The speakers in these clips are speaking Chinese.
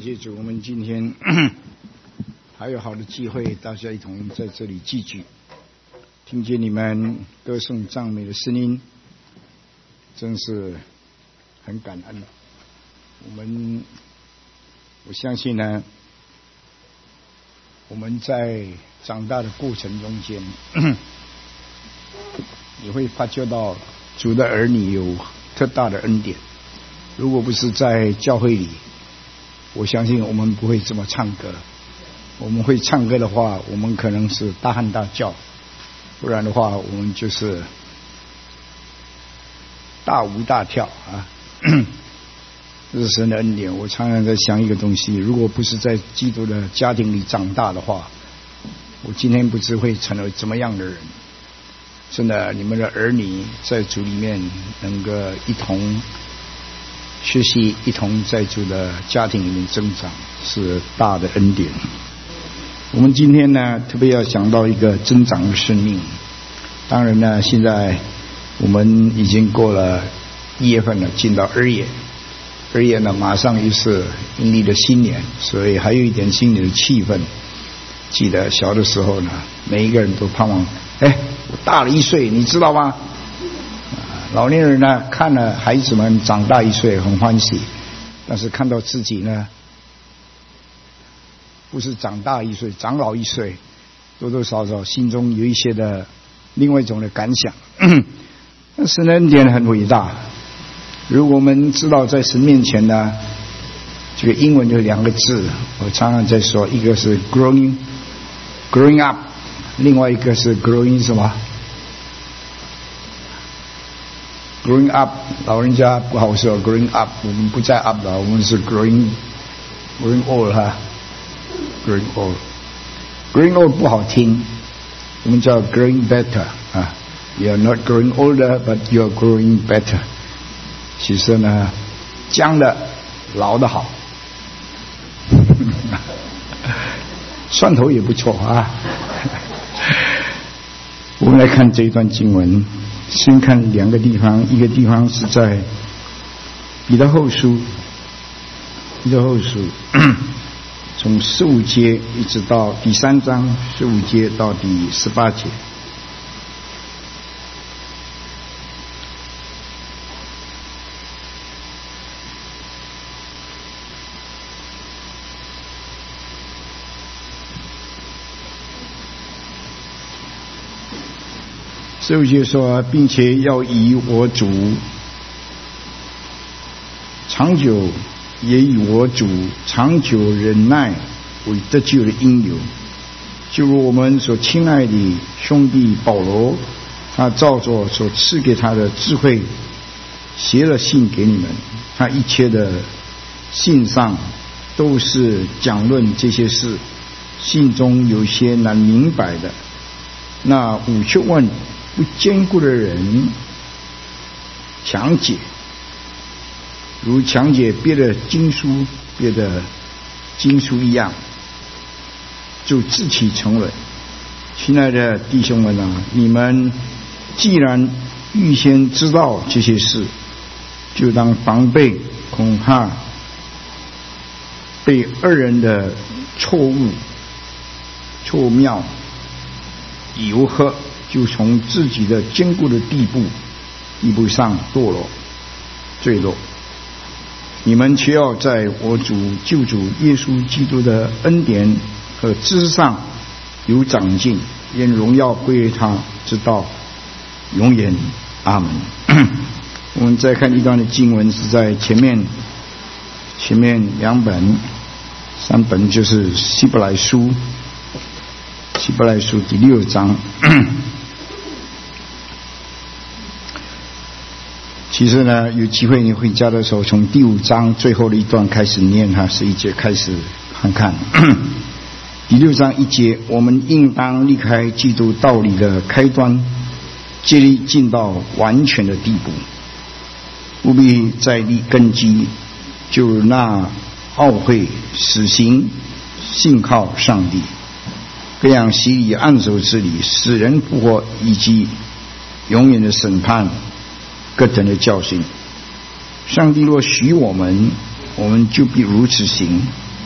谢主，我们今天还有好的机会，大家一同在这里聚集，听见你们歌颂赞美的声音，真是很感恩。我相信呢，我们在长大的过程中间，你会发觉到主的儿女有特大的恩典。如果不是在教会里，我相信我们不会这么唱歌。我们会唱歌的话，我们可能是大喊大叫，不然的话，我们就是大舞大跳啊。这是神的恩典。我常常在想一个东西，如果不是在基督的家庭里长大的话，我今天不知会成为怎么样的人。真的，你们的儿女在主里面能够一同学习，一同在主的家庭里面增长，是大的恩典。我们今天呢，特别要讲到一个增长的生命。当然呢，现在我们已经过了1月份了，进到2月。2月呢，马上又是阴历的新年，所以还有一点新年的气氛。记得小的时候呢，每一个人都盼望，我大了1岁，你知道吗？老年人呢，看了孩子们长大1岁很欢喜，但是看到自己呢，不是长大1岁，长老1岁，多多少少心中有一些的另外一种的感想。但是恩典很伟大。如果我们知道在神面前呢，这个英文有2个字，我常常在说，一个是 growing up， 另外一个是 growing 什么？growing up， 老人家不好说 growing up， 我们不再 up 了，我们是 growing old 哈 ，growing old 不好听，我们叫 growing better 啊 ，you are not growing older but you are growing better。其实呢，僵的老的好，蒜头也不错啊。我们来看这一段经文，先看2个地方，一个地方是在彼得后书从15节一直到第3章15节到第18节。15节说，并且要以我主长久，也以我主长久忍耐为得救的因由。就如我们所亲爱的兄弟保罗，他照着所赐给他的智慧写了信给你们，他一切的信上都是讲论这些事，信中有些难明白的，那5学问不坚固的人强解，如强解别的经书一样，就自欺成人。亲爱的弟兄们啊，你们既然预先知道这些事，就当防备，恐怕被恶人的错谬诱惑，就从自己的坚固的地步上坠落。你们却要在我主救主耶稣基督的恩典和知识上有长进，愿荣耀归于他，直到永远。阿门。我们再看一段的经文，是在前面2本3本，就是希伯来书第6章。其实呢，有机会你回家的时候，从第5章最后的一段开始念它11节开始看。第6章1节，我们应当离开基督道理的开端，竭力进到完全的地步，务必再立根基，就那奥会实行，信靠上帝，各样洗礼按手之礼，使人复活，以及永远的审判各等的教训。上帝若许我们就必如此行，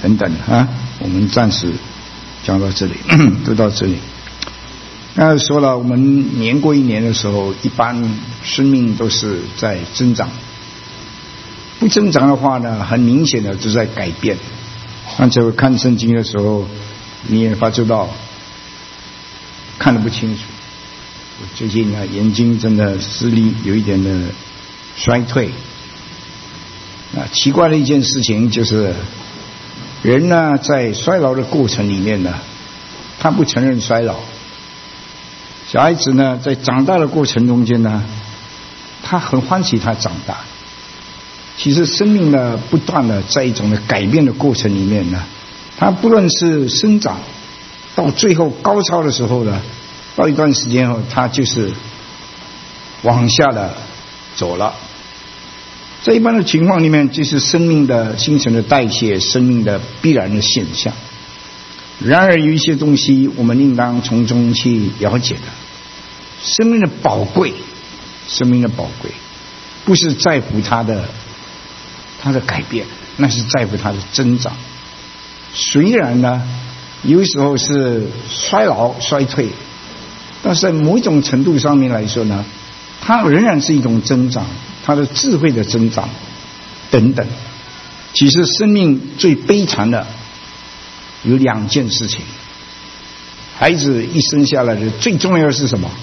等等啊，我们暂时讲到这里，读到这里。那说了，我们年过一年的时候，一般生命都是在增长。不增长的话呢，很明显的就在改变。而且看圣经的时候，你也发觉到看得不清楚。我最近呢，眼睛真的视力有一点的衰退。奇怪的一件事情就是，人呢在衰老的过程里面呢，他不承认衰老。小孩子呢在长大的过程中间呢，他很欢喜他长大。其实生命呢不断的在一种的改变的过程里面呢，他不论是生长到最后高潮的时候呢，到一段时间后他就是往下的走了。在一般的情况里面，就是生命的新陈的代谢，生命的必然的现象。然而有一些东西我们应当从中去了解的，生命的宝贵，生命的宝贵不是在乎它的改变，那是在乎它的增长。虽然呢有时候是衰老衰退，但是在某一种程度上面来说呢，它仍然是一种增长，它的智慧的增长等等。其实生命最悲惨的有两件事情。孩子一生下来的最重要的是什么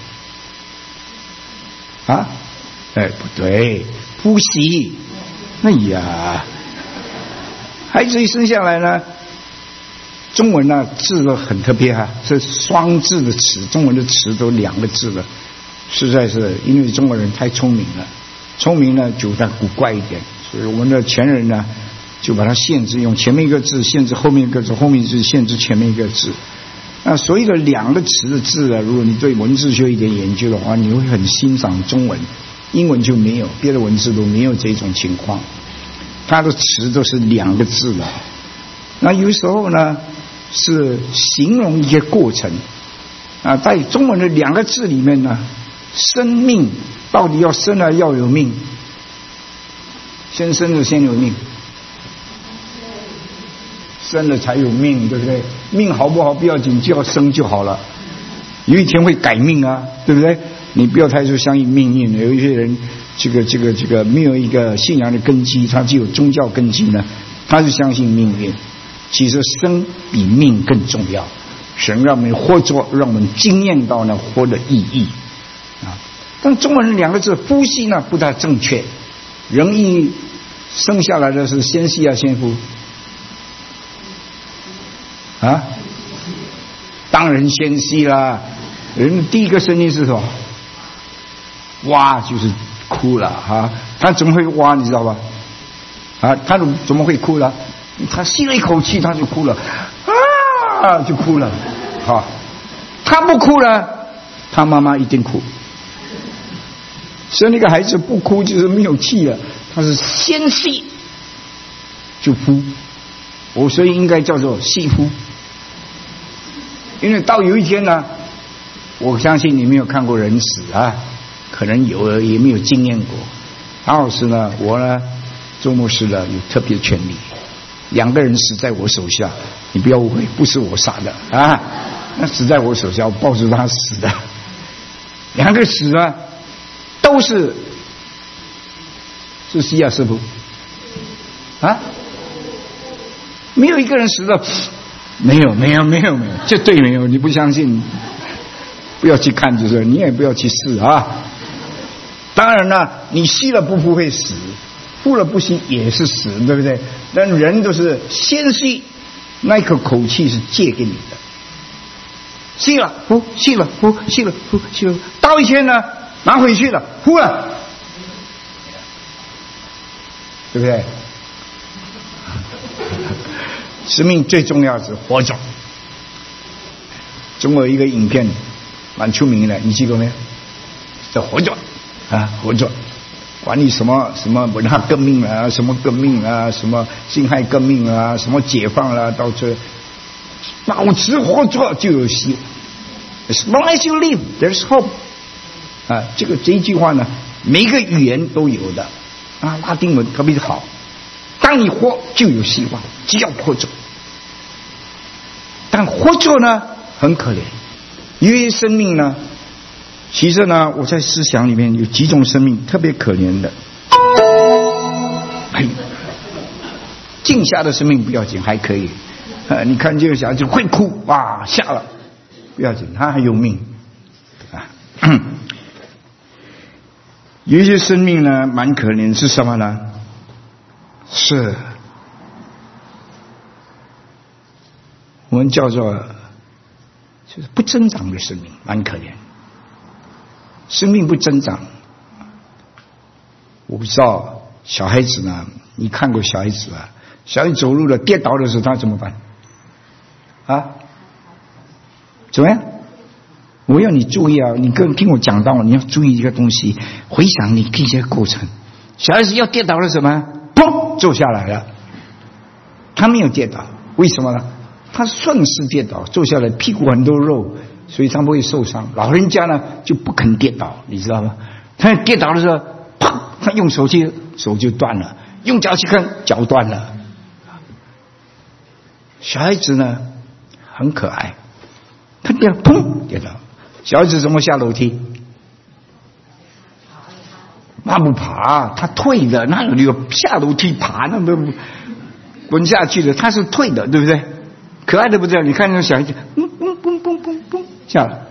啊？不对，呼吸。哎呀，孩子一生下来呢，中文呢字都很特别是双字的词，中文的词都两个字的，实在是因为中国人太聪明了，聪明呢就但古怪一点，所以我们的前人呢就把它限制，用前面一个字限制后面一个字，后面就限制前面一个字。那所有的两个词的字呢，如果你对文字学一点研究的话，你会很欣赏中文。英文就没有，别的文字都没有这种情况，它的词都是两个字的。那有时候呢是形容一些过程啊，在中文的两个字里面呢，生命到底要生了要有命，先生了先有命，生了才有命，对不对？命好不好不要紧，就要生就好了。有一天会改命啊，对不对？你不要太说相信命运。有一些人这个没有一个信仰的根基，他只有宗教根基呢，他是相信命运。其实生比命更重要，神让我们活着，让我们经验到呢活的意义啊。但中文两个字呼吸呢不太正确，人一生下来的是先吸啊先呼啊？当然先吸啦。人第一个声音是什么？哇，就是哭了哈。他怎么会哇？你知道吧？啊，他怎么会哭了？他吸了一口气，他就哭了啊，就哭了。好，他不哭了，他妈妈一定哭。所以那个孩子不哭就是没有气了，他是先吸就呼，所以应该叫做吸呼。因为到有一天呢，我相信你没有看过人死啊，可能有也没有经验过。唐老师呢，我呢，周牧师呢有特别权利，两个人死在我手下，你不要误会，不是我杀的啊，那死在我手下，我抱着他死的。两个死呢，都是西亚师傅啊，没有一个人死的。没有，绝对没有。你不相信，不要去看，就是你也不要去试啊。当然了，你吸了不会死，呼了不吸也是死，对不对？但人都是先吸，那一口口气是借给你的，吸了呼，吸了呼，吸了呼，吸了呼，到一天呢拿回去了，呼了，对不对？生命最重要是活着。中国有一个影片蛮出名的，你记过没有？叫活着啊，活着，管你什么文化革命啊，什么革命啊，什么辛亥革命啊，什么解放啦，到这保持活着就有希望。As long as you live, there's hope。啊，这一句话呢，每一个语言都有的啊，拉丁文特别好。当你活就有希望，只要活着但活着呢很可怜。有些生命呢，其实呢，我在思想里面有几种生命特别可怜的。静下的生命不要紧，还可以。你看这个小孩子会哭，哇，吓了，不要紧，他还有命啊。有一些生命呢，蛮可怜，是什么呢？是我们叫做就是不增长的生命，蛮可怜。生命不增长，我不知道小孩子呢，你看过小孩子啊？小孩子走路了，跌倒的时候他怎么办？啊？怎么样？我要你注意啊！你听我讲到，你要注意一个东西，回想你这些过程。小孩子要跌倒了什么？砰，坐下来了。他没有跌倒，为什么呢？他顺势跌倒，坐下来，屁股很多肉，所以他不会受伤。老人家呢就不肯跌倒，你知道吗？他跌倒的时候，砰，他用手去，手就断了；用脚去看，脚断了。小孩子呢很可爱，他跌了，砰，跌倒。小孩子怎么下楼梯？他不爬，他退的，哪有下楼梯爬？那都滚下去的，他是退的，对不对？可爱的不对，你看那个小孩子，嘣下来。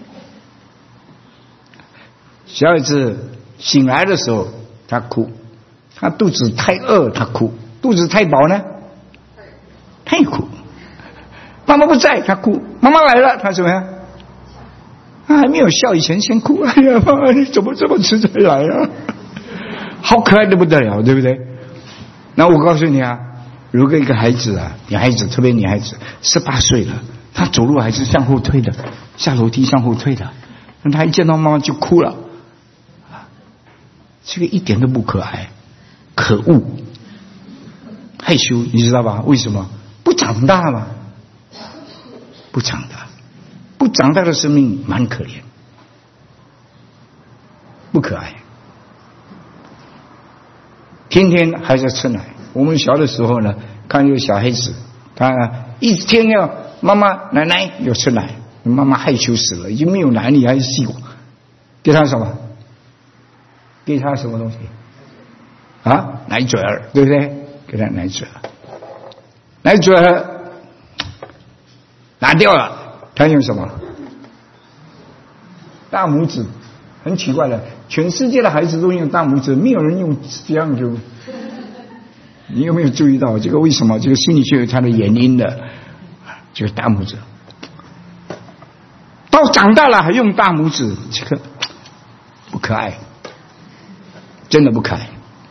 小孩子醒来的时候，他哭，他肚子太饿，他哭；肚子太饱呢，他也哭。妈妈不在，他哭；妈妈来了，他怎么样？他还没有笑以前先哭。哎呀，妈妈，你怎么这么迟才来啊？好可爱的不得了，对不对？那我告诉你啊，如果一个孩子啊，女孩子，特别女孩子，18岁了，她走路还是向后退的，下楼梯向后退的，那她一见到妈妈就哭了，这个一点都不可爱，可恶，害羞，你知道吧？为什么？不长大嘛，不长大，不长大的生命蛮可怜，不可爱，天天还在吃奶。我们小的时候呢，看有小孩子，他一天要妈妈奶奶有吃奶，妈妈害羞死了，已经没有奶，你还是吸管，给他什么？给他什么东西？啊，奶嘴儿，对不对？给他奶嘴儿，奶嘴儿拿掉了，他用什么？大拇指。很奇怪的，全世界的孩子都用大拇指，没有人用这样就。你有没有注意到这个？为什么？这个心理学有它的原因的，就是大拇指。到长大了还用大拇指，这个不可爱，真的不可爱。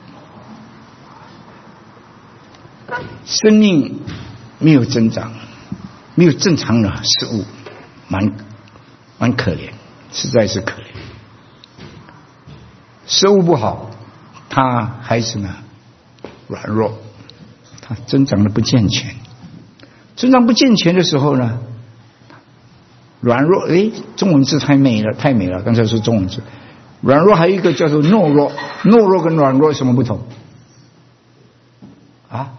生命没有增长，没有正常的事物，蛮可怜，实在是可怜。食物不好，他孩子呢软弱，他增长的不健全。增长不健全的时候呢，软弱，中文字太美了，太美了。刚才说中文字，软弱还有一个叫做懦弱。懦弱跟软弱有什么不同？啊？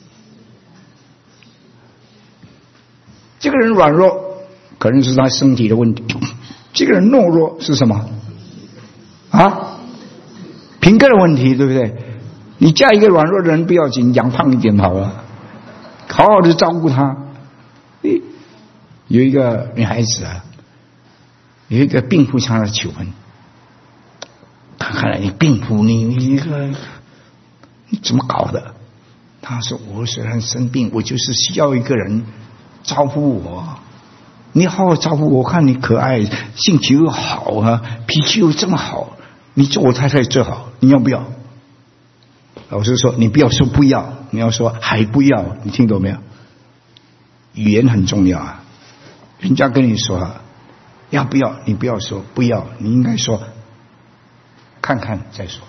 这个人软弱，可能是他身体的问题；这个人懦弱是什么？啊？品格的问题，对不对？你嫁一个软弱的人不要紧，养胖一点好了，好好的照顾他。有一个女孩子啊，有一个病妇向她求婚，她看来你病妇，你怎么搞的？她说：“我虽然生病，我就是需要一个人照顾我。你好好照顾我，看你可爱，性情又好啊，脾气又这么好，你做我太太最好，你要不要？”老师说：“你不要说不要，你要说还不要。”你听懂没有？语言很重要啊！人家跟你说要不要，你不要说不要，你应该说看看再说。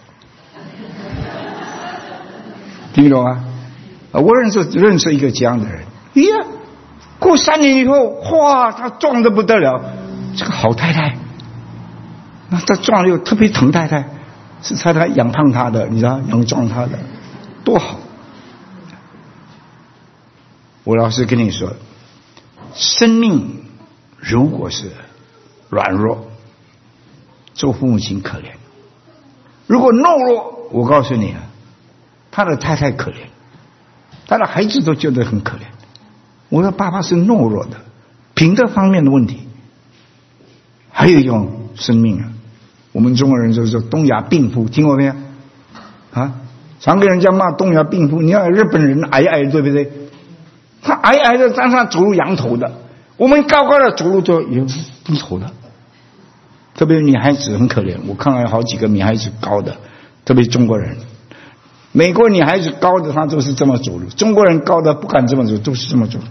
听懂吗？我认识一个这样的人，过3年以后，哇，他壮得不得了，这个好太太，那他壮了又特别疼太太。是太太养胖他的，你知道，养壮他的，多好！我老实跟你说， 生命如果是软弱，做父母亲可怜；如果懦弱，我告诉你啊，他的太太可怜，他的孩子都觉得很可怜。我的爸爸是懦弱的，品德方面的问题。还有一种生命啊，我们中国人就是说东亚病夫，听过没有？啊，常给人家骂东亚病夫。你看日本人矮矮的，对不对？他矮矮的，但他走路仰头的；我们高高的走路就有低头的。特别女孩子很可怜，我看到有好几个女孩子高的，特别中国人。美国女孩子高的她都是这么走路，中国人高的不敢这么走，都是这么走。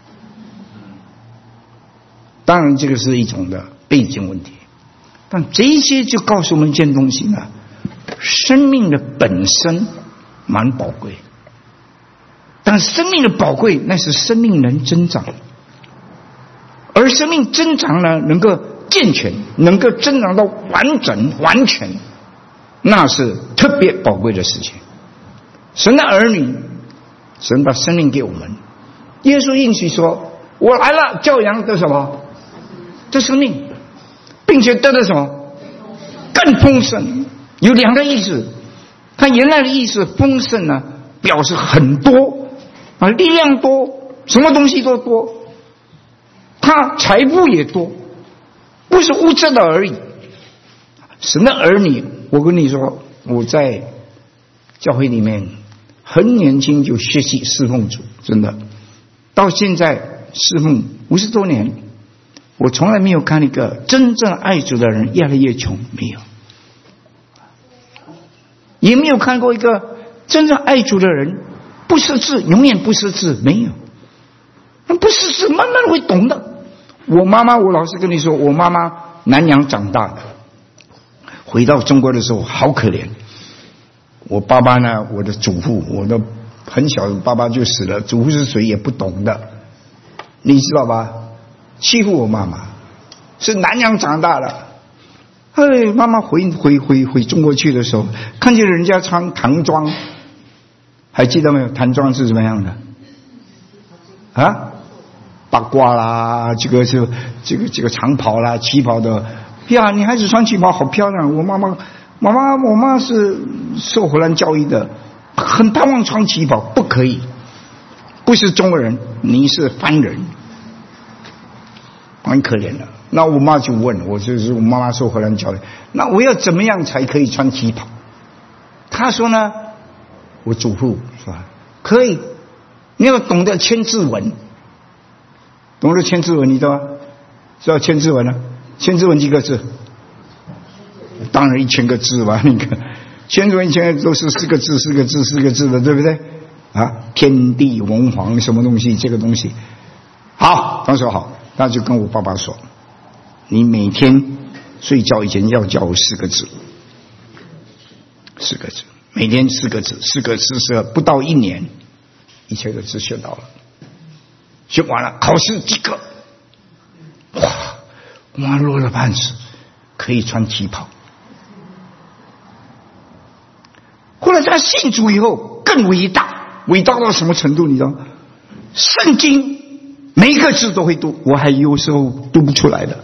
当然这个是一种的背景问题，但这一些就告诉我们一件东西呢，生命的本身蛮宝贵，但生命的宝贵那是生命能增长，而生命增长呢能够健全，能够增长到完整完全，那是特别宝贵的事情。神的儿女，神把生命给我们，耶稣应许说，我来了教养的什么？这生命，并且得到什么？更丰盛。有两个意思，他原来的意思丰盛呢，表示很多啊，力量多，什么东西都多，他财富也多，不是物质的而已。神的儿女，我跟你说，我在教会里面很年轻就学习侍奉主，真的，到现在侍奉50多年，我从来没有看一个真正爱主的人越来越穷，没有，也没有看过一个真正爱主的人不识字，永远不识字，没有。不识字慢慢会懂的。我妈妈，我老实跟你说，我妈妈南洋长大的，回到中国的时候好可怜。我爸爸呢，我的祖父，我的很小的爸爸就死了，祖父是谁也不懂的，你知道吧？欺负我妈妈，是南洋长大的。妈妈回中国去的时候，看见人家穿唐装，还记得没有？唐装是什么样的？啊，八卦啦，这个长袍啦，旗袍的。呀，女孩子穿旗袍好漂亮。我妈是受荷兰教育的，很盼望穿旗袍，不可以，不是中国人，你是番人。蛮可怜的。那我妈就问我，就是我妈妈受荷兰教育，那我要怎么样才可以穿旗袍？她说呢，我祖父说可以，你要懂得千字文，懂得千字文，你知道吗？知道千字文啊？千字文几个字？当然1000个字吧，那个千字文1000个都是4个字的，对不对？啊，天地文皇什么东西，这个东西好，当时好。那就跟我爸爸说，你每天睡觉以前要教我4个字，4个字，每天4个字，4个字是不到1年，1000个字学到了，学完了，考试及格，哇，妈落了半死，可以穿旗袍。后来他信主以后更伟大，伟大到什么程度？你知道，圣经每一个字都会读，我还有时候读不出来的。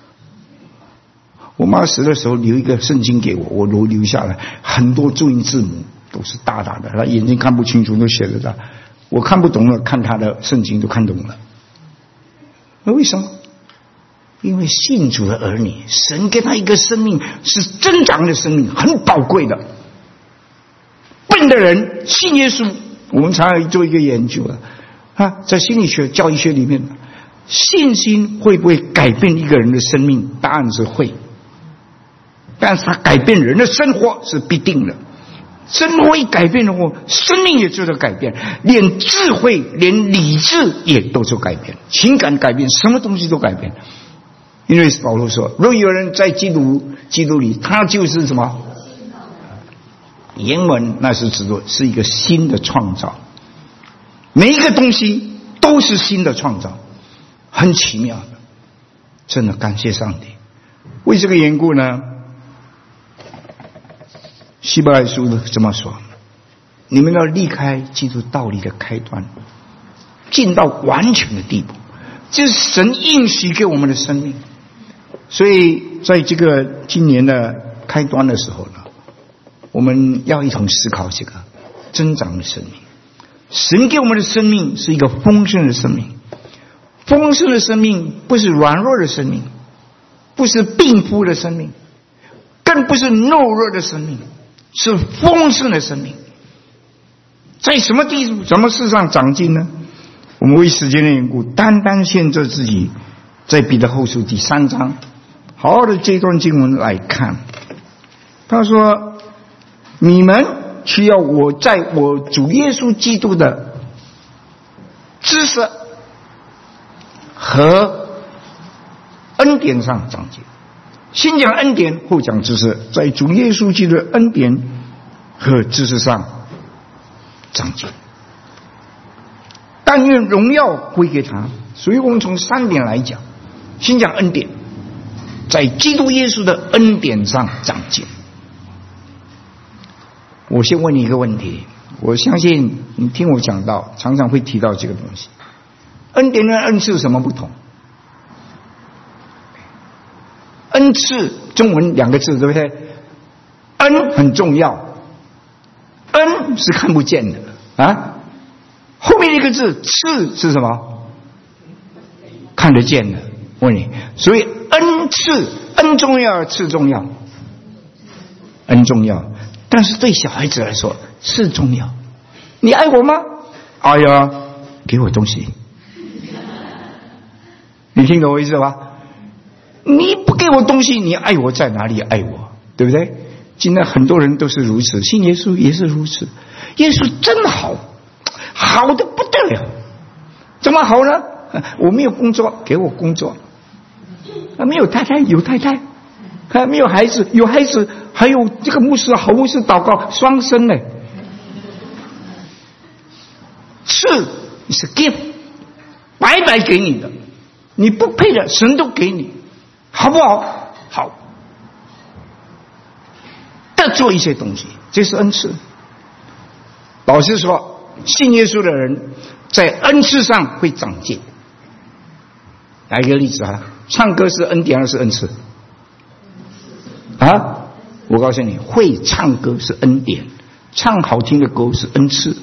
我妈死的时候留一个圣经给我，我都留下来，很多注音字母都是大大的，她眼睛看不清楚都写得到，我看不懂了，看她的圣经都看懂了。那为什么？因为信主的儿女，神给他一个生命是增长的生命，很宝贵的。笨的人信耶稣，我们常常做一个研究在心理学教育学里面，信心会不会改变一个人的生命？答案是会，但是它改变人的生活是必定的。生活一改变的话，生命也就得改变，连智慧连理智也都就改变，情感改变，什么东西都改变。因为保罗说，若有人在基督里，他就是什么？原文那是指的是一个新的创造，每一个东西都是新的创造，很奇妙的，真的感谢上帝。为这个缘故呢，希伯来书这么说，你们要离开基督道理的开端，进到完全的地步， 这是神应许给我们的生命。所以在这个今年的开端的时候呢，我们要一同思考这个增长的生命。神给我们的生命是一个丰盛的生命，丰盛的生命不是软弱的生命，不是病夫的生命，更不是懦弱的生命，是丰盛的生命。在什么事上长进呢？我们为时间的缘故，单单限制自己在彼得后书第3章好好的这段经文来看。他说，你们需要我在我主耶稣基督的知识和恩典上长进。先讲恩典，后讲知识，在主耶稣基督的恩典和知识上长进。但愿荣耀归给他。所以我们从3点来讲，先讲恩典，在基督耶稣的恩典上长进。我先问你一个问题，我相信你听我讲到常常会提到这个东西，恩典跟恩赐有什么不同？恩赐中文2个字，对不对？恩很重要，恩是看不见的啊，后面一个字赐是什么？看得见的。问你，所以恩赐，恩重要，赐重要，恩重要。但是对小孩子来说，赐重要。你爱我吗？哎呀，给我东西。你听懂我意思吧？你不给我东西，你爱我在哪里？爱我，对不对？今天很多人都是如此，信耶稣也是如此。耶稣真好，好的不得了。怎么好呢？我没有工作，给我工作；没有太太，有太太；没有孩子，有孩子；还有这个牧师，好牧师祷告双生呢。赐是 gift， 白白给你的，你不配的，神都给你，好不好？好。再做一些东西，这是恩赐。老实说，信耶稣的人在恩赐上会长进。来一个例子啊，唱歌是恩典还是恩赐？啊，我告诉你，会唱歌是恩典，唱好听的歌是恩赐。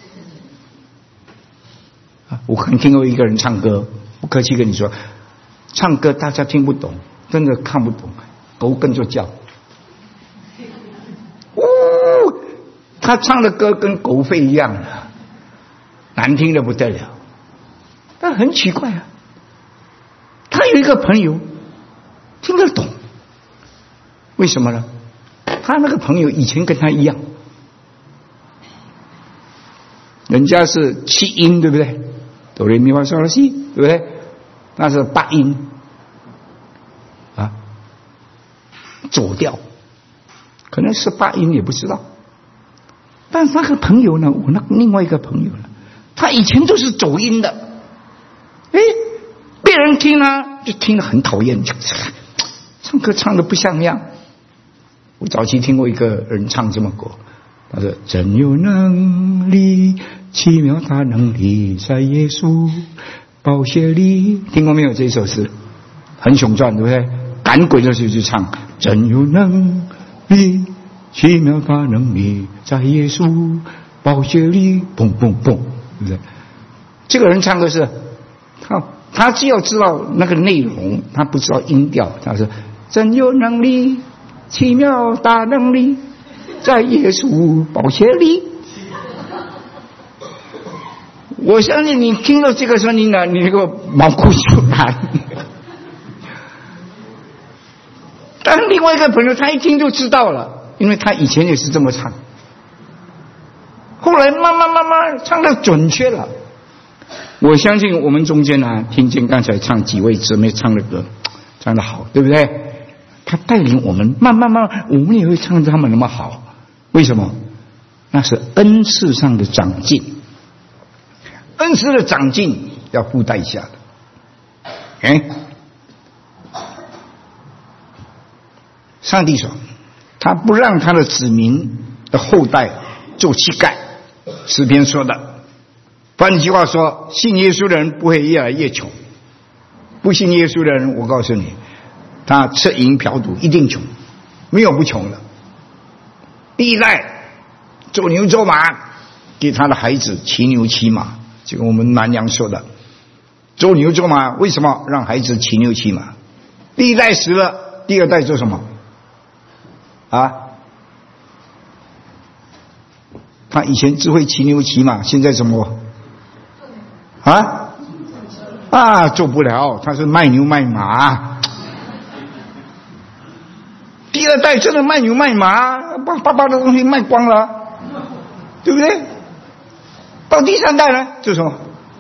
我可能听过一个人唱歌，不客气跟你说，唱歌大家听不懂，真的看不懂，狗跟着叫。他唱的歌跟狗吠一样的，难听的不得了。但很奇怪啊，他有一个朋友听得懂，为什么呢？他那个朋友以前跟他一样，人家是7音，对不对？哆来咪发嗦拉西，对不对？那是8音啊，走调，可能是8音也不知道。但是那个朋友呢，我那另外一个朋友呢，他以前都是走音的，别人听呢就听得很讨厌，唱歌唱得不像样。我早期听过一个人唱这么歌，他说：“真有能力，奇妙大能力，在耶稣宝血里。”听过没有这首诗？很雄壮，对不对？赶鬼的时候就唱：“真有能力。奇妙大能力，在耶稣宝血里，砰砰砰，对不对？”这个人唱的是他只要知道那个内容，他不知道音调。他说：“真有能力，奇妙大能力，在耶稣宝血里。”我相信你听到这个声音呢，你那个毛骨悚然。但另外一个朋友，他一听就知道了。因为他以前也是这么唱，后来慢慢唱得准确了。我相信我们中间呢，听见刚才唱几位姊妹唱的歌，唱得好，对不对？他带领我们慢慢，我们也会唱得他们那么好。为什么？那是恩赐上的长进，恩赐的长进要付代价的。上帝说，他不让他的子民的后代做乞丐，诗篇说的。换句话说，信耶稣的人不会越来越穷， 不信耶稣的人，我告诉你，他吃淫嫖赌一定穷，没有不穷的。第一代做牛做马，给他的孩子骑牛骑马，这个我们南阳说的，做牛做马，为什么让孩子骑牛骑马？第一代死了，第二代做什么？他以前只会骑牛骑马，现在怎么做不了，他是卖牛卖马。第二代真的卖牛卖马，把爸爸的东西卖光了，对不对？到第三代呢，做什么？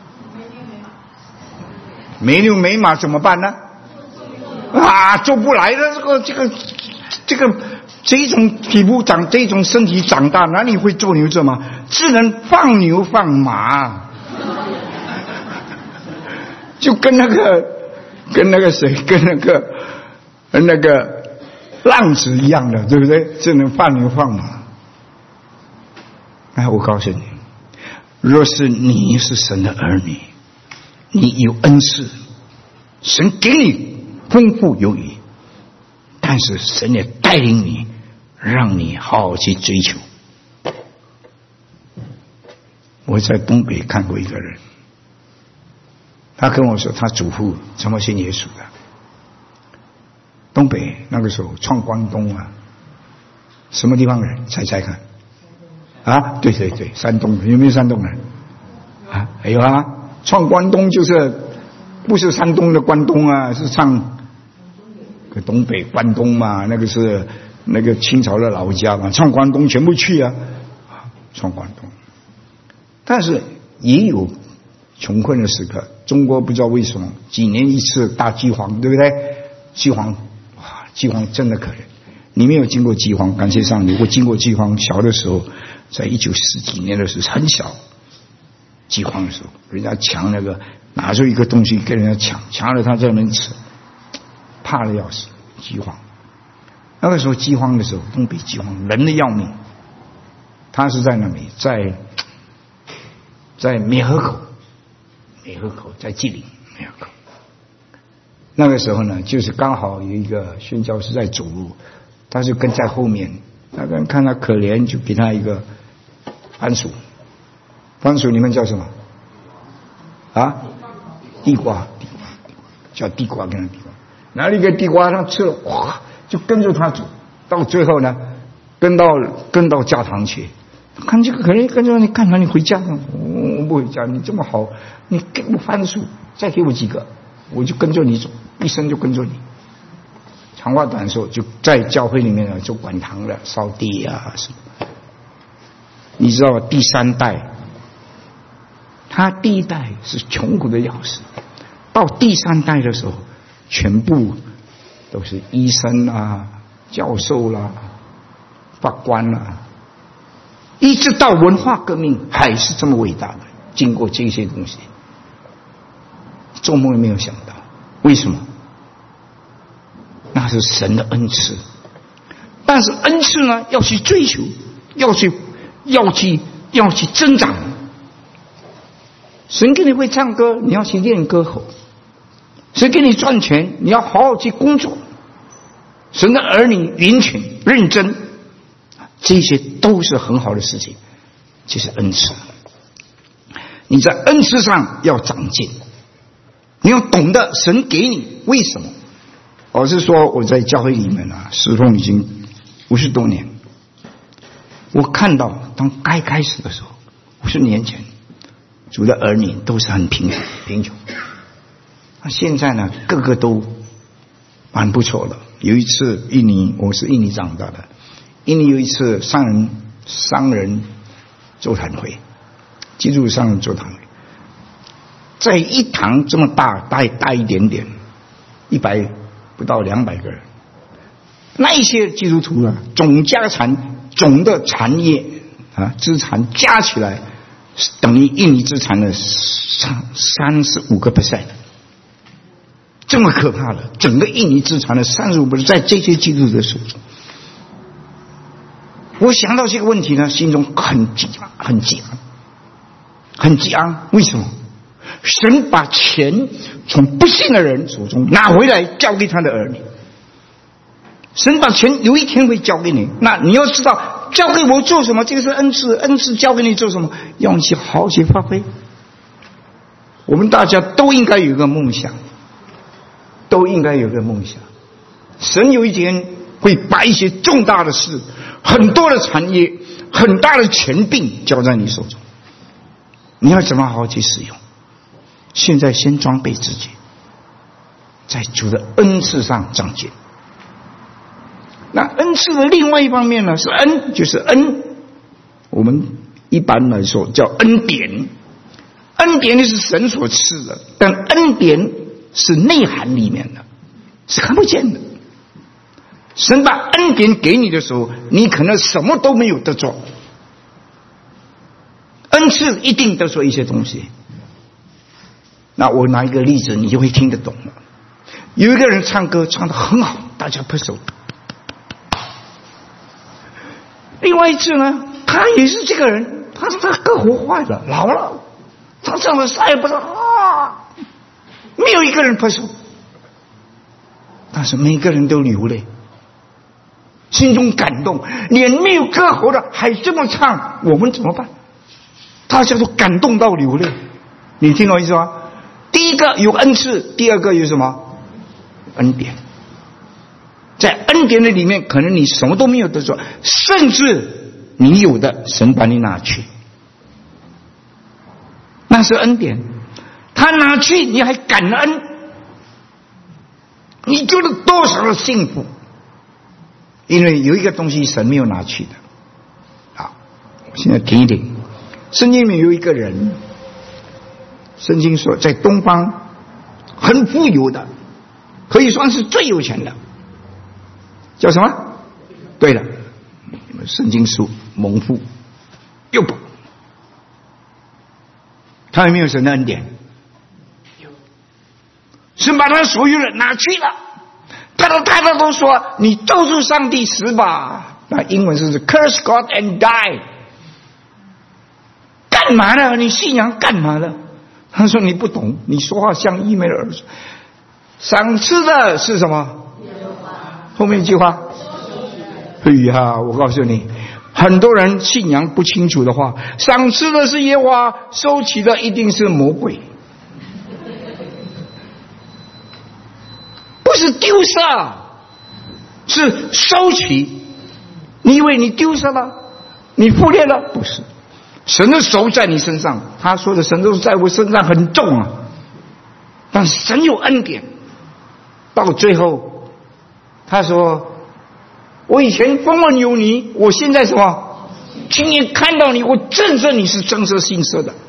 没牛没马怎么办呢？做不来的，这种皮肤这种身体长大，哪里会做牛做马？只能放牛放马。就跟那个浪子一样的，对不对？只能放牛放马。我告诉你，若是你是神的儿女，你有恩赐，神给你丰富有余，但是神也带领你，让你好好去追求。我在东北看过一个人，他跟我说他祖父怎么信耶稣的。东北那个时候创关东什么地方人？猜猜看。对，山东有没有山东人？有创关东就是不是山东的关东是唱东北关东嘛，那个是那个清朝的老家嘛，创关东全部去创关东。但是也有穷困的时刻，中国不知道为什么几年一次大饥荒，对不对？饥荒真的可怜。你没有经过饥荒，感谢上帝。我经过饥荒，小的时候，在1940几年的时候，很小，饥荒的时候，人家抢那个，拿出一个东西跟人家抢了他在那边吃，怕得要死。饥荒，那个时候饥荒的时候，东北饥荒，人的要命。他是在那里，在沔河口在吉林沔河口。那个时候呢，就是刚好有一个宣教士在走路，他就跟在后面，那个人看他可怜，就给他一个番薯。番薯你们叫什么？地瓜，叫地瓜，跟他地瓜。拿了一个地瓜，他吃了，就跟着他走，到最后呢，跟到教堂去。看这个可怜，跟着你干嘛？你回家呢？我不回家，你这么好，你给我番薯，再给我几个，我就跟着你走，一生就跟着你。长话短说，就在教会里面呢，就管堂了，扫地什么。你知道第三代，他第一代是穷苦的要死，到第三代的时候，全部都是医生教授法官一直到文化革命还是这么伟大的。经过这些东西，做梦也没有想到，为什么？那是神的恩赐。但是恩赐呢，要去追求，要去增长。神给你会唱歌，你要去练歌喉；神给你赚钱，你要好好去工作。神的儿女殷勤认真，这些都是很好的事情，这是恩赐。你在恩赐上要长进，你要懂得神给你为什么。我是说我在教会里面侍奉已经50多年，我看到当该开始的时候，50年前主的儿女都是很贫穷，现在呢个个都蛮不错的。有一次我是印尼长大的，印尼有一次商人座谈会，基督商人座谈会，在一堂这么大一点点，100不到200个人，那一些基督徒总家产总的产业资产加起来等于印尼资产的35%，这么可怕的，整个印尼资产的35%在这些基督徒的手中。我想到这个问题呢，心中很激昂。为什么？ 神把钱从不信的人手中拿回来交给他的儿女。神把钱有一天会交给你，那你要知道交给我做什么，这个是恩赐，恩赐交给你做什么，要你去好好去发挥。我们大家都应该有一个梦想，都应该有一个梦想。神有一天会把一些重大的事，很多的产业，很大的权柄交在你手中，你要怎么好好去使用？现在先装备自己，在主的恩赐上长进。那恩赐的另外一方面呢，是恩，就是恩，我们一般来说叫恩典。恩典是神所赐的，但恩典是内涵里面的，是看不见的。神把恩典给你的时候，你可能什么都没有得着。恩赐一定得着一些东西。那我拿一个例子，你就会听得懂了。有一个人唱歌唱得很好，大家拍手。另外一次呢，他也是这个人，他歌活坏了，老了，他唱的啥也不知道啊，没有一个人拍手，但是每个人都流泪，心中感动，连没有歌喉的还这么唱，我们怎么办？他叫做感动到流泪，你听我意思吗？第一个有恩赐，第二个有什么？恩典。在恩典的里面，可能你什么都没有得着，甚至你有的神把你拿去，那是恩典。他拿去你还感恩，你觉得多少的幸福？因为有一个东西神没有拿去的。好，我现在停一停。圣经里面有一个人，圣经说在东方很富有的，可以算是最有钱的，叫什么？对了，圣经书蒙福又不，他有没有神的恩典？有，神把他所有的拿去了。他的太太都说你咒诅上帝死吧，那英文是 curse God and die。 干嘛呢？你信仰干嘛呢？他说你不懂，你说话像异妹的儿子。赏赐的是什么？后面一句话，哎呀，我告诉你，很多人信仰不清楚的话，赏赐的是耶和华，收起的一定是魔鬼，不是丢失，是收起。你以为你丢失了，你忽略了？不是，神的手在你身上。他说的神的手在我身上很重啊，但神有恩典。到最后他说我以前风闻有你，我现在什么亲眼看到你，我证实你是真实信实的。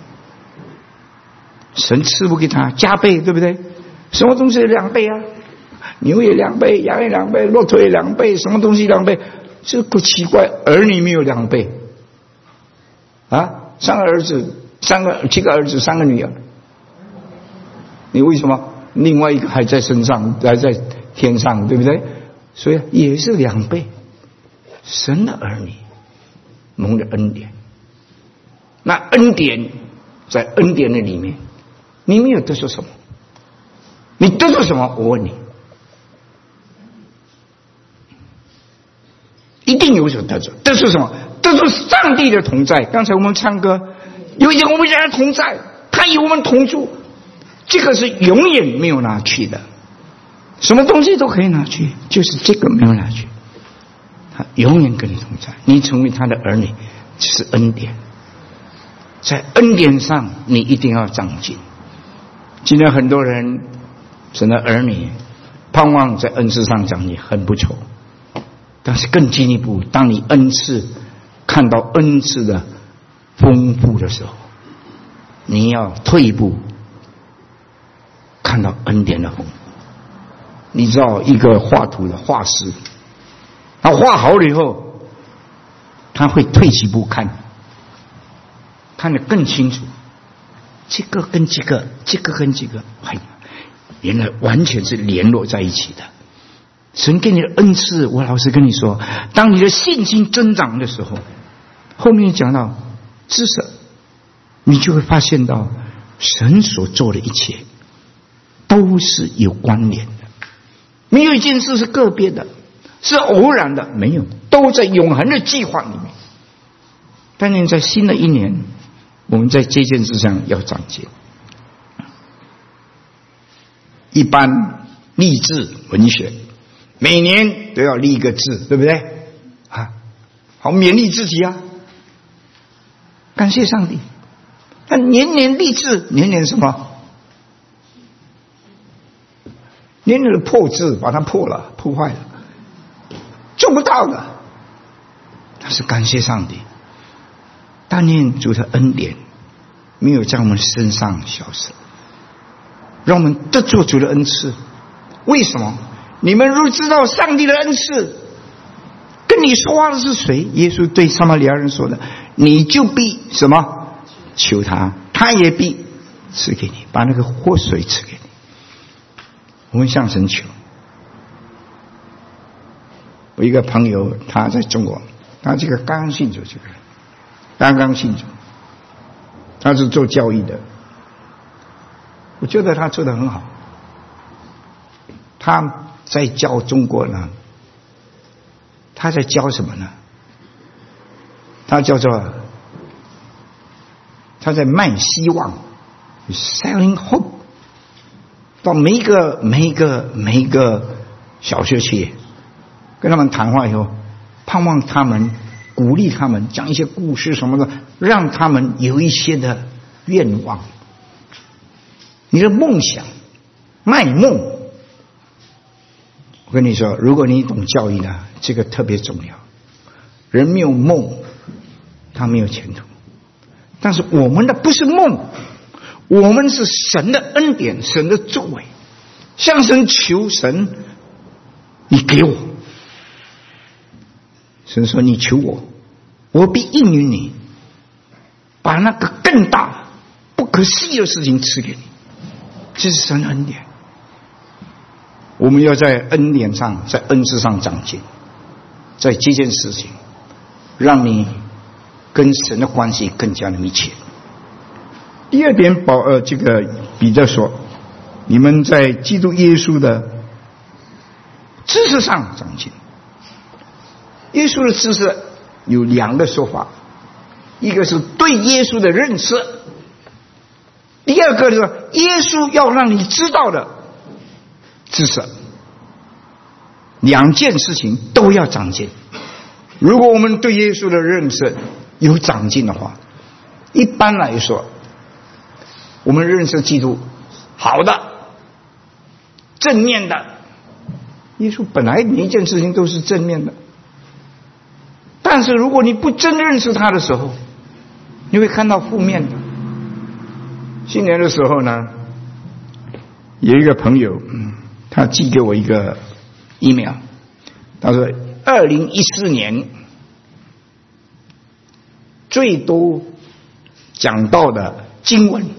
神赐福给他加倍，对不对？什么东西2倍啊？牛也2倍，羊也2倍，骆驼也2倍，什么东西2倍？这不奇怪，儿女没有2倍啊？7个儿子3个女儿，你为什么？另外一个还在身上，还在天上，对不对？所以也是2倍。神的儿女蒙的恩典，那恩典在恩典的里面，你没有得着什么？你得着什么？我问你，一定有所得着。得着什么？得着上帝的同在。刚才我们唱歌，有一天我们与他同在，他与我们同住。这个是永远没有拿去的，什么东西都可以拿去，就是这个没有拿去。他永远跟你同在，你成为他的儿女，是恩典。在恩典上，你一定要长进。今天很多人神的儿女盼望在恩赐上长进，很不错。但是更进一步，当你恩赐看到恩赐的丰富的时候，你要退一步。看到恩典的丰富，你知道一个画图的画师，他画好了以后，他会退几步看得更清楚，这个跟这个，这个跟这个，原来完全是联络在一起的。神给你的恩赐，我老实跟你说，当你的信心增长的时候，后面讲到知识，你就会发现到神所做的一切都是有关联的，没有一件事是个别的，是偶然的，没有，都在永恒的计划里面。但愿在新的一年，我们在这件事上要长进。一般励志文学每年都要立一个志，对不对啊？好勉励自己啊，感谢上帝。但年年励志，年年什么？年年的破字，把它破了，破坏了，做不到的。但是感谢上帝，但愿主的恩典没有在我们身上消失，让我们得做主的恩赐。为什么？你们若知道上帝的恩赐，跟你说话的是谁？耶稣对撒玛利亚人说的，你就必什么？求他，他也必赐给你，把那个活水赐给你。我们向神求。我一个朋友，他在中国，他这个刚刚信主，这个人刚刚信主，他是做教育的，我觉得他做得很好。他在教中国呢，他在教什么呢？他叫做他在卖希望 ，selling hope， 到每一个小学企业，跟他们谈话以后，盼望他们，鼓励他们，讲一些故事什么的，让他们有一些的愿望。你的梦想，卖梦。我跟你说，如果你懂教育呢，这个特别重要。人没有梦，他没有前途。但是我们的不是梦，我们是神的恩典，神的作为，向神求神，你给我。神说你求我，我必应允你，把那个更大不可思议的事情赐给你。这是神的恩典。我们要在恩典上，在恩赐上长进，在这件事情让你跟神的关系更加的密切。第二点，这个彼得说，你们在基督耶稣的知识上长进。耶稣的知识有两个说法，一个是对耶稣的认识，第二个就是耶稣要让你知道的知识。两件事情都要长进。如果我们对耶稣的认识有长进的话，一般来说，我们认识基督好的、正面的。耶稣本来每一件事情都是正面的，但是如果你不真认识他的时候，你会看到负面的。新年的时候呢，有一个朋友，他寄给我一个 email， 他说2014年最多讲到的经文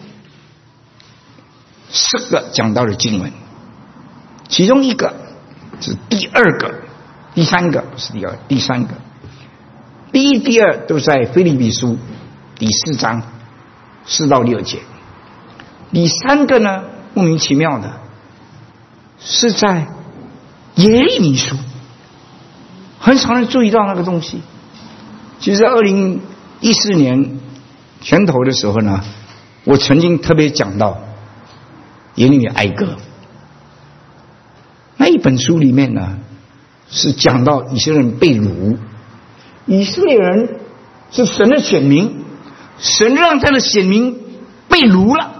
，10个讲到的经文，其中一个是第二个，第三个不是第二，第三个，第一、第二都在腓立比书第4章4到6节，第三个呢，莫名其妙的是在耶利米书，很少人注意到那个东西。其实2014年前头的时候呢，我曾经特别讲到耶利米哀歌，那一本书里面呢，是讲到以色列人被掳，以色列人是神的选民，神让他的选民被掳了。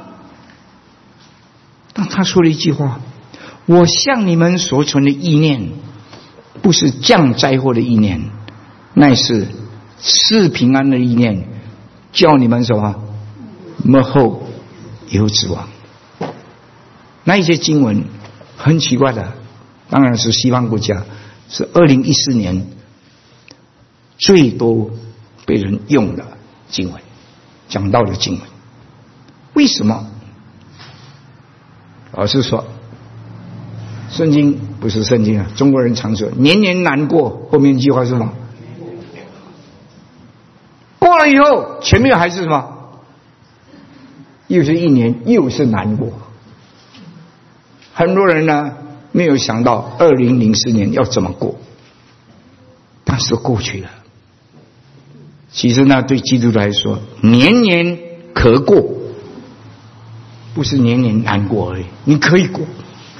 但他说了一句话，我向你们所存的意念不是降灾祸的意念，乃是赐平安的意念，叫你们什么幕后有指望。那一些经文很奇怪的，当然是西方国家，是2014年最多被人用的经文，讲到的经文。为什么？老实说，圣经不是圣经啊，中国人常说年年难过，后面一句话是什么？过了以后前面还是什么？ 又是一年，又是难过。很多人呢没有想到2004年要怎么过，但是过去了。其实呢，对基督徒来说，年年可过，不是年年难过而已。你可以过，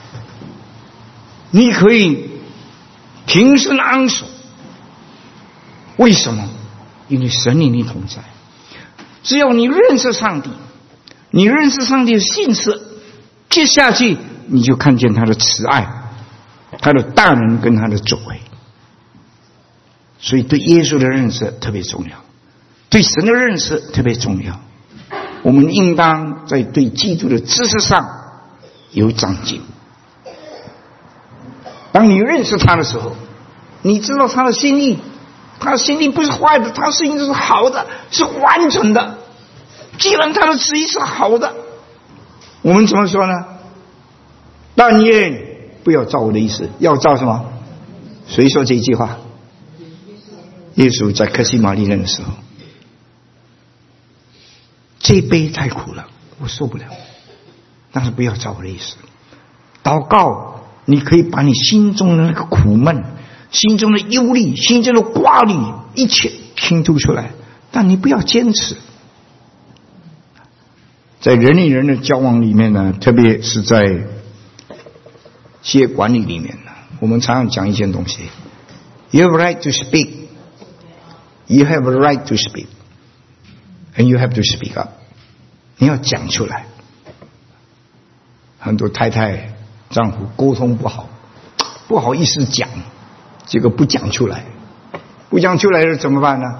你可以挺身昂首。为什么？因为神与你同在。只要你认识上帝，你认识上帝的信实，接下去你就看见他的慈爱，他的大能跟他的作为。所以对耶稣的认识特别重要，对神的认识特别重要。我们应当在对基督的知识上有长进。当你认识他的时候，你知道他的心意，他的心意不是坏的，他的心意是好的，是完整的。既然他的旨意是好的，我们怎么说呢？但愿不要照我的意思，要照什么？谁说这一句话？耶稣在客西马尼园的时候，这杯太苦了，我受不了，但是不要照我的意思。祷告，你可以把你心中的那个苦闷、心中的忧虑、心中的挂虑一切倾吐出来，但你不要坚持。在人与人的交往里面呢，特别是在企业管理里面呢，我们常常讲一件东西 ：You have a right to speak, you have a right to speak, and you have to speak up。你要讲出来。很多太太、丈夫沟通不好，不好意思讲，这个不讲出来，不讲出来了怎么办呢？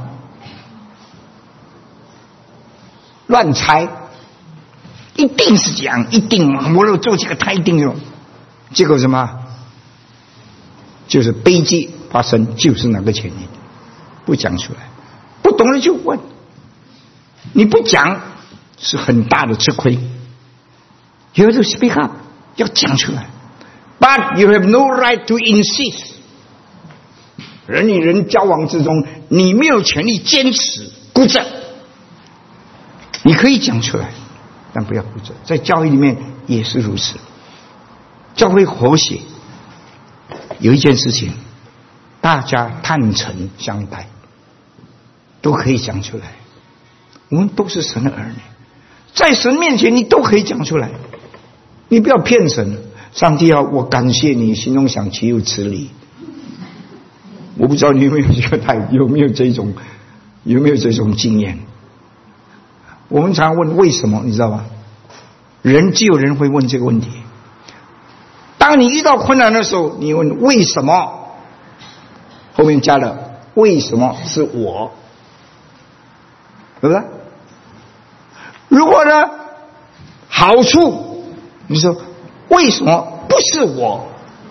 乱猜。一定是这样，一定我要做这个，他一定有。结果什么？就是悲剧发生，就是那个原因。不讲出来，不懂了就问。你不讲是很大的吃亏。You have to speak up， 要讲出来。But you have no right to insist。人与人交往之中，你没有权利坚持固执。你可以讲出来。但不要固执，在教会里面也是如此。教会和谐，有一件事情，大家坦诚相待，都可以讲出来。我们都是神的儿女，在神面前你都可以讲出来。你不要骗神，上帝啊，我感谢你，心中想岂有此理。我不知道你有没有这个态，有没有这种经验？我们常问为什么，你知道吗？只有人会问这个问题。当你遇到困难的时候，你问为什么，后面加了为什么是我，对不对？如果呢好处，你说为什么不是我？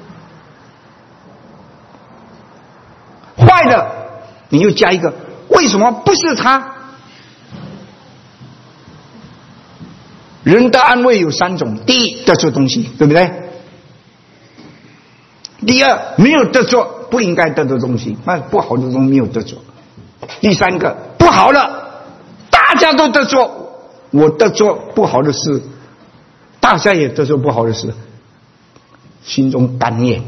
坏的，你又加一个为什么不是他？人的安慰有3种：第一，得罪东西，对不对？第二，没有得罪不应该得罪东西，那不好的东西没有得罪。第三个，不好了，大家都得罪，我得罪不好的事，大家也得罪不好的事，心中甘愿。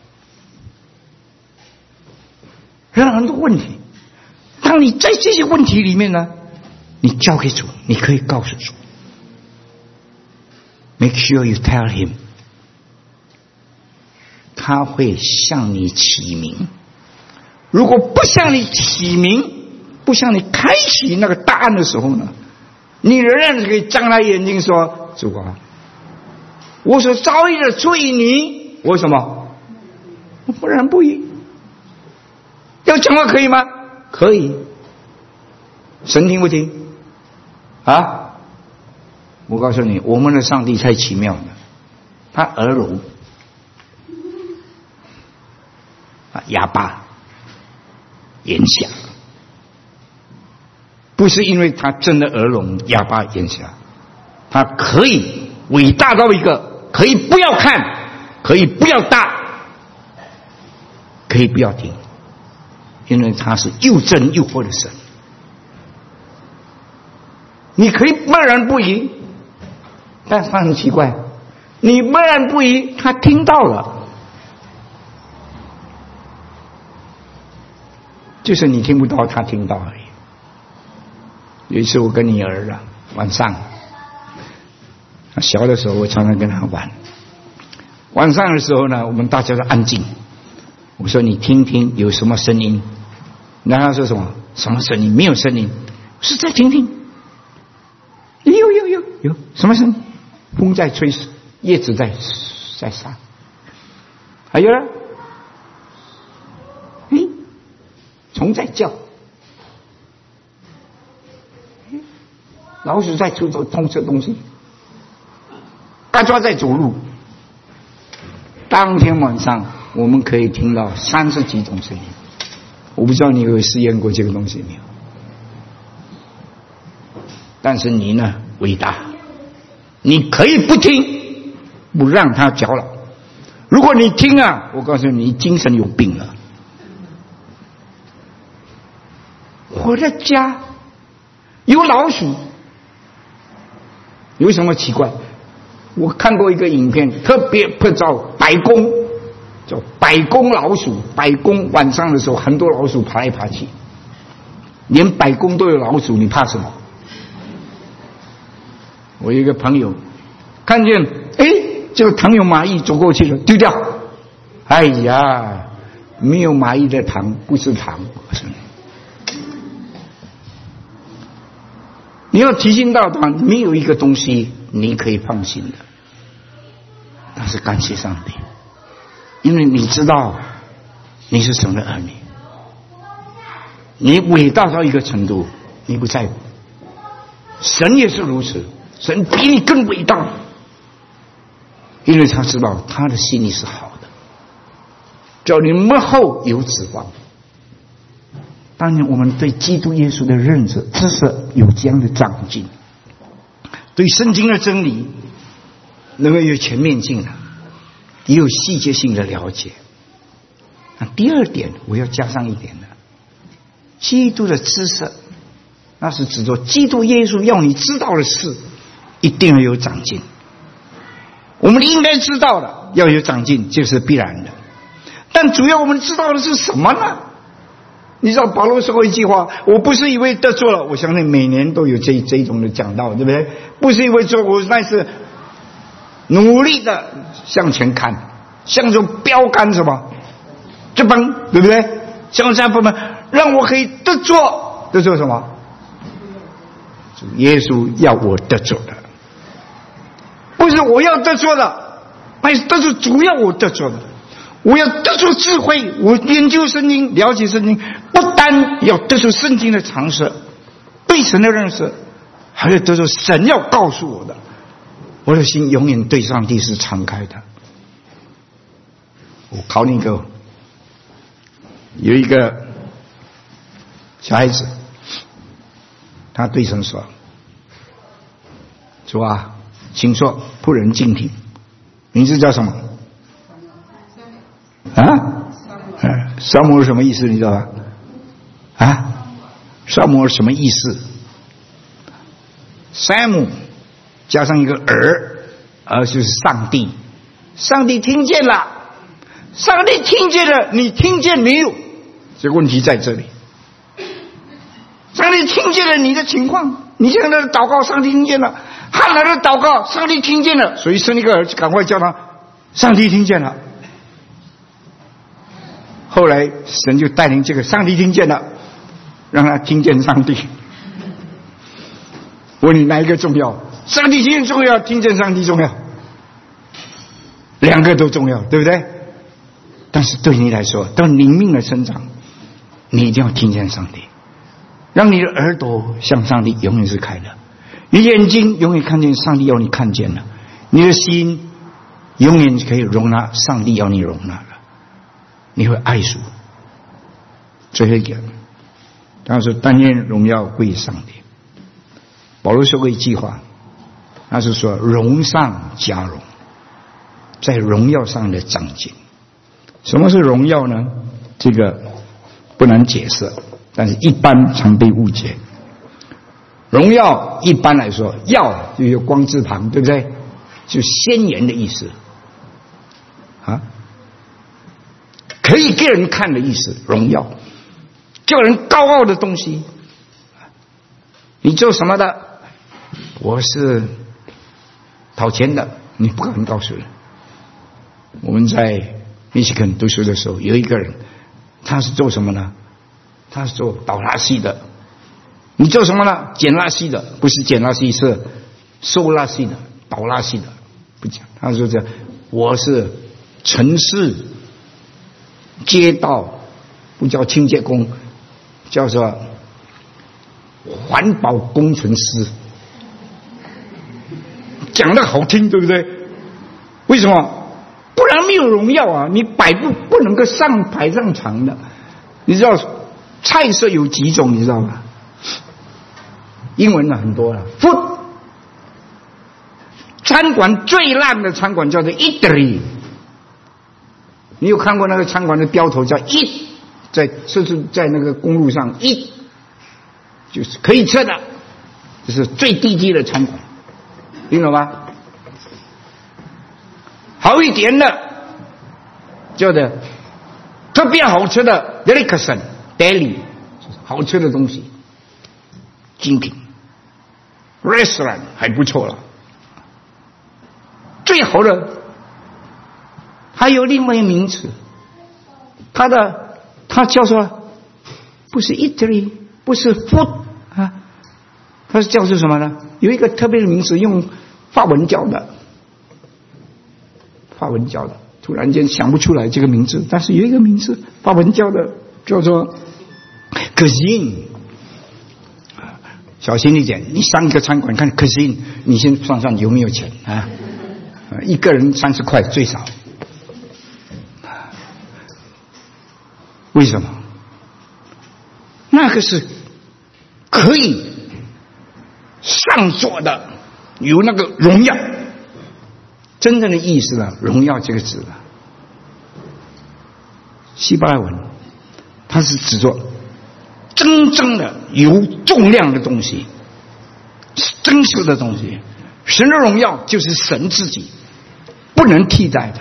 有很多问题，当你在这些问题里面呢，你交给主，你可以告诉主。Make sure you tell him， 他会向你起名。如果不向你起名，不向你开启那个答案的时候呢，你仍然可以张开眼睛说：“主啊，我所遭遇的罪你，我什么？我不然不义。”要讲话可以吗？可以。神听不听？啊？我告诉你，我们的上帝太奇妙了，他耳聋，哑巴，眼瞎，不是因为他真的耳聋、哑巴、眼瞎，他可以伟大到一个可以不要看，可以不要答，可以不要听，因为他是又真又活的神。你可以默然不语， 但是他很奇怪，你默然不语，他听到了，就是你听不到，他听到而已。有一次我跟你儿子晚上，他小的时候我常常跟他玩，晚上的时候呢，我们大家都安静。我说你听听有什么声音，然后他说什么？什么声音？没有声音。我说再听听，有什么声音？风在吹，叶子在撒，还有呢？虫在叫，老鼠在偷吃东西，大抓在走路。当天晚上我们可以听到30几种声音，我不知道你有没有试验过这个东西没有？但是你呢，伟大，你可以不听，不让它搅扰。如果你听啊，我告诉你，你精神有病了。我的家有老鼠，有什么奇怪？我看过一个影片，特别拍照白宫，叫白宫老鼠。白宫晚上的时候，很多老鼠爬来爬去，连白宫都有老鼠，你怕什么？我有一个朋友看见，这个糖有蚂蚁走过去了，丢掉。哎呀，没有蚂蚁的糖不是糖。你要提醒到他，没有一个东西你可以放心的，但是感谢上帝，因为你知道你是神的儿女，你伟大到一个程度，你不在乎。神也是如此，神比你更伟大，因为他知道他的心里是好的，叫你幕后有指望。当然我们对基督耶稣的认识知识有这样的长进，对圣经的真理能够有全面性的，也有细节性的了解。那第二点我要加上一点的，基督的知识，那是指着基督耶稣要你知道的事一定要有长进。我们应该知道的要有长进，这是必然的，但主要我们知道的是什么呢？你知道保罗说过一句话，我不是以为得罪了，我相信每年都有这种的讲道，对不对？不是因为做我那是努力的向前看，向着标杆什么这帮，对不对？向上部门让我可以得做什么？主耶稣要我得做的，不是我要得做的，那是得做主要我得做的。我要得出智慧，我研究圣经，了解圣经，不单要得出圣经的常识，对神的认识，还要得出神要告诉我的。我的心永远对上帝是敞开的。我考你一个，有一个小孩子，他对神说：“主啊，请说，仆人敬听。”名字叫什么？撒母耳什么意思你知道吧？撒母耳什么意思？Sam 加上一个儿就是上帝。上帝听见了，上帝听见了，你听见没有？这个问题在这里。上帝听见了你的情况，你现在的祷告上帝听见了，汉来的祷告上帝听见了，所以生一个儿子，赶快叫他上帝听见了。后来神就带领这个上帝听见了，让他听见上帝。我问你哪一个重要？上帝听见重要，听见上帝重要？两个都重要，对不对？但是对你来说，到灵命的成长，你一定要听见上帝，让你的耳朵向上帝永远是开的，你眼睛永远看见上帝要你看见了，你的心永远可以容纳上帝要你容纳了，你会爱主。最后一点，他说但愿荣耀归上帝。保罗说过一句话，他是说荣上加荣，在荣耀上的长进。什么是荣耀呢？这个不难解释，但是一般常被误解。荣耀一般来说，耀就有光字旁，对不对？ 就鲜艳的意思啊，可以给人看的意思，荣耀，叫人高傲的东西。你做什么的？我是讨钱的，你不敢告诉人。我们在密西根读书的时候，有一个人，他是做什么呢？他是做倒垃圾的。你做什么呢？捡垃圾的，不是捡垃圾，是收垃圾的，倒垃圾的。不讲，他说这我是城市街道，不叫清洁工，叫做环保工程师。讲得好听，对不对？为什么？不然没有荣耀啊！你不能够排上场的。你知道菜色有几种，你知道吗？英文呢很多了 ，food。餐馆最烂的餐馆叫做 eatery。你有看过那个餐馆的标头叫 eat， 在那个公路上 eat， 就是可以吃的，这是最低级的餐馆，听懂吗？好一点的叫的特别好吃的 delicacy deli， 好吃的东西，精品 restaurant 还不错了。最好的还有另外一个名词，它叫做不是 eatery， 不是 food 啊，它是叫做什么呢？有一个特别的名词，用法文教的，突然间想不出来这个名字，但是有一个名字法文教的叫做 cuisine。小心一点，你上一个餐馆看 cuisine， 你先算算有没有钱啊？一个人30块最少。为什么？那个是可以上座的，有那个荣耀。真正的意思呢，荣耀这个字呢，希伯来文它是指作真正的有重量的东西，真实的东西。神的荣耀就是神自己，不能替代的。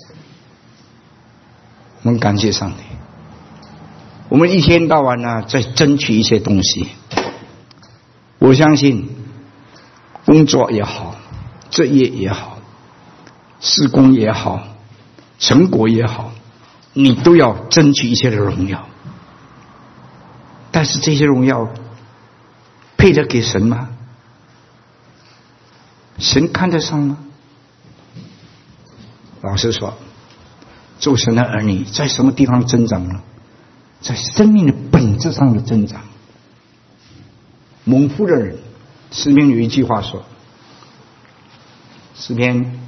我们感谢上帝。我们一天到晚呢在争取一些东西，我相信工作也好，职业也好，事工也好，成果也好，你都要争取一些的荣耀。但是这些荣耀配得给神吗？神看得上吗？老实说，做神的儿女在什么地方增长呢？在生命的本质上的增长。蒙福的人，诗篇有一句话说，诗篇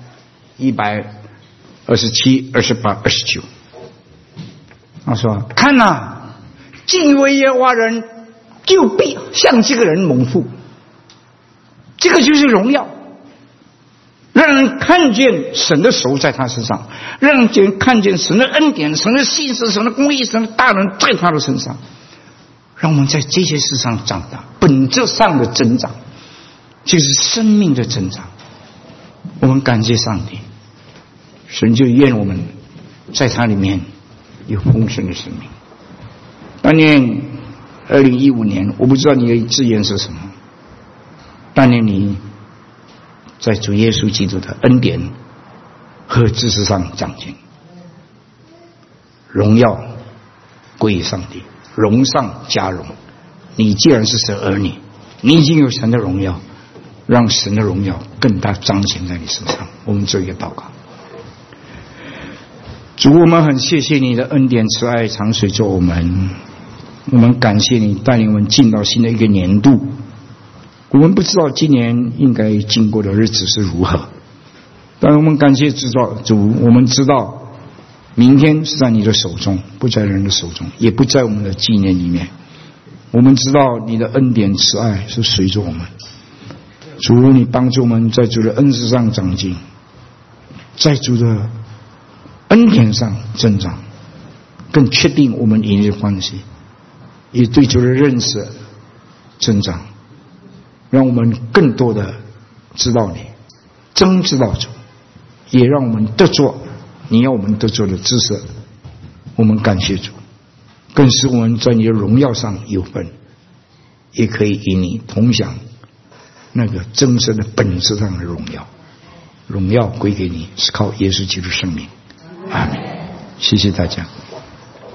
127、28、29，他说：“看哪，敬畏耶和华人就必向这个人蒙福。”这个就是荣耀，让人看见神的手在他身上，让人看见神的恩典、神的信实、神的公义、神的大能在他的身上，让我们在这些事上长大，本质上的增长就是生命的增长。我们感谢上帝，神就愿我们在他里面有丰盛的生命。当年2015年，我不知道你的志愿是什么，当年你在主耶稣基督的恩典和知识上长进，荣耀归于上帝，荣上加荣。你既然是神儿女，你已经有神的荣耀，让神的荣耀更大彰显在你身上。我们做一个祷告。主，我们很谢谢你的恩典慈爱常随着我们，我们感谢你带领我们进到新的一个年度。我们不知道今年应该经过的日子是如何，但我们感谢主，我们知道明天是在你的手中，不在人的手中，也不在我们的纪念里面。我们知道你的恩典慈爱是随着我们。主，你帮助我们在主的恩赐上长进，在主的恩典上增长，更确定我们与你的关系，也对主的认识增长，让我们更多的知道你，真知道主， 也让我们得着你要我们得着的知识。我们感谢主，更使我们在你的荣耀上有份，也可以与你同享那个真实的本质上的荣耀。荣耀归给你，是靠耶稣基督圣名。阿们。谢谢大家。